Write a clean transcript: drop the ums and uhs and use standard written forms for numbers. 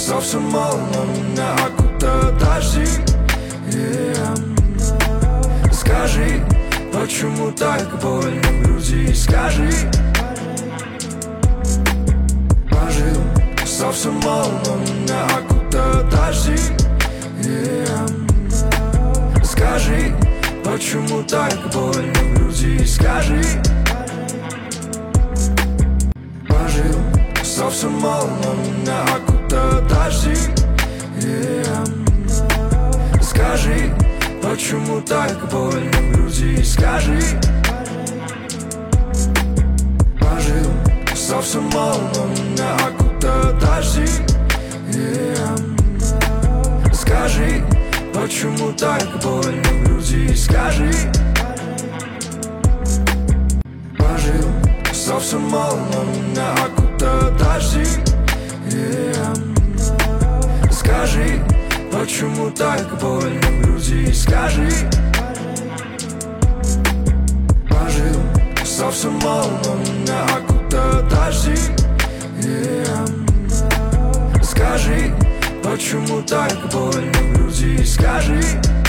Совсем мало, но меня окутают дожди. Скажи, почему так больно в груди? Скажи. Пожил совсем мало, но меня окутают дожди. Скажи, почему так больно в груди? Скажи. Пожил совсем мало, но меня окутают дожди. Скажи, почему так больно в груди? Скажи. Пожил совсем мало, но меня окутают дожди. Скажи, почему так больно в груди? Скажи. Пожил совсем мало, но меня окутают дожди. Скажи, почему так больно в груди? Скажи. Пожил совсем мало, но меня окутают дожди. Скажи, почему так больно в груди? Скажи.